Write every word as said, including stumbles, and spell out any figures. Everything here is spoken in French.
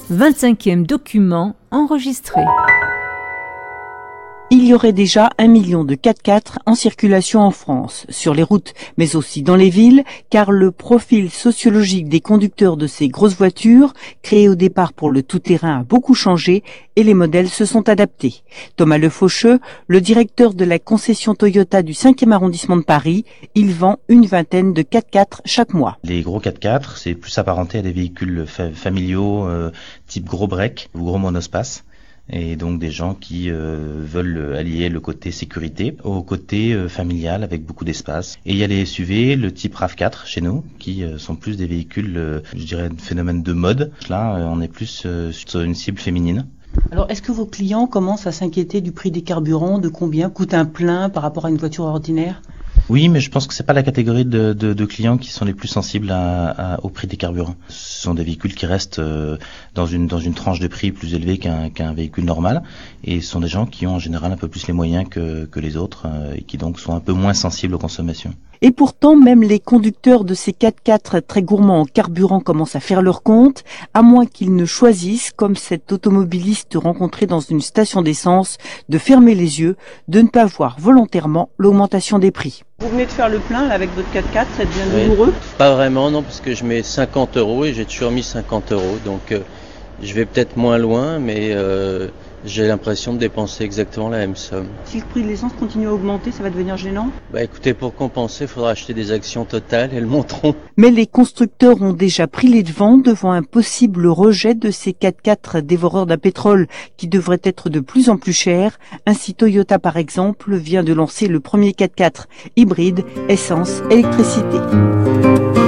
vingt-cinquième document enregistré. Il y aurait déjà un million de quatre-quatre en circulation en France, sur les routes, mais aussi dans les villes, car le profil sociologique des conducteurs de ces grosses voitures, créé au départ pour le tout-terrain, a beaucoup changé et les modèles se sont adaptés. Thomas Lefaucheux, le directeur de la concession Toyota du cinquième arrondissement de Paris, il vend une vingtaine de quatre-quatre chaque mois. Les gros quatre-quatre, c'est plus apparenté à des véhicules fa- familiaux, euh, type gros break ou gros monospace. Et donc des gens qui euh, veulent allier le côté sécurité au côté euh, familial avec beaucoup d'espace. Et il y a les S U V, le type RAV quatre chez nous, qui euh, sont plus des véhicules, euh, je dirais, de phénomène de mode. Là, euh, on est plus euh, sur une cible féminine. Alors, est-ce que vos clients commencent à s'inquiéter du prix des carburants, de combien coûte un plein par rapport à une voiture ordinaire ? Oui, mais je pense que c'est pas la catégorie de, de, de clients qui sont les plus sensibles à, à, au prix des carburants. Ce sont des véhicules qui restent euh, dans une dans une tranche de prix plus élevée qu'un qu'un véhicule normal, et ce sont des gens qui ont en général un peu plus les moyens que que les autres euh, et qui donc sont un peu moins sensibles aux consommations. Et pourtant, même les conducteurs de ces quatre-quatre très gourmands en carburant commencent à faire leur compte, à moins qu'ils ne choisissent, comme cet automobiliste rencontré dans une station d'essence, de fermer les yeux, de ne pas voir volontairement l'augmentation des prix. Vous venez de faire le plein là, avec votre quatre-quatre, ça devient Oui. douloureux ? Pas vraiment, non, parce que je mets cinquante euros et j'ai toujours mis cinquante euros. Donc euh, je vais peut-être moins loin, mais euh, j'ai l'impression de dépenser exactement la même somme. Si le prix de l'essence continue à augmenter, ça va devenir gênant ? Bah écoutez, pour compenser, il faudra acheter des actions Total, elles monteront. Mais les constructeurs ont déjà pris les devants devant un possible rejet de ces quatre-quatre dévoreurs d'un pétrole qui devrait être de plus en plus cher. Ainsi, Toyota, par exemple, vient de lancer le premier quatre-quatre hybride essence-électricité.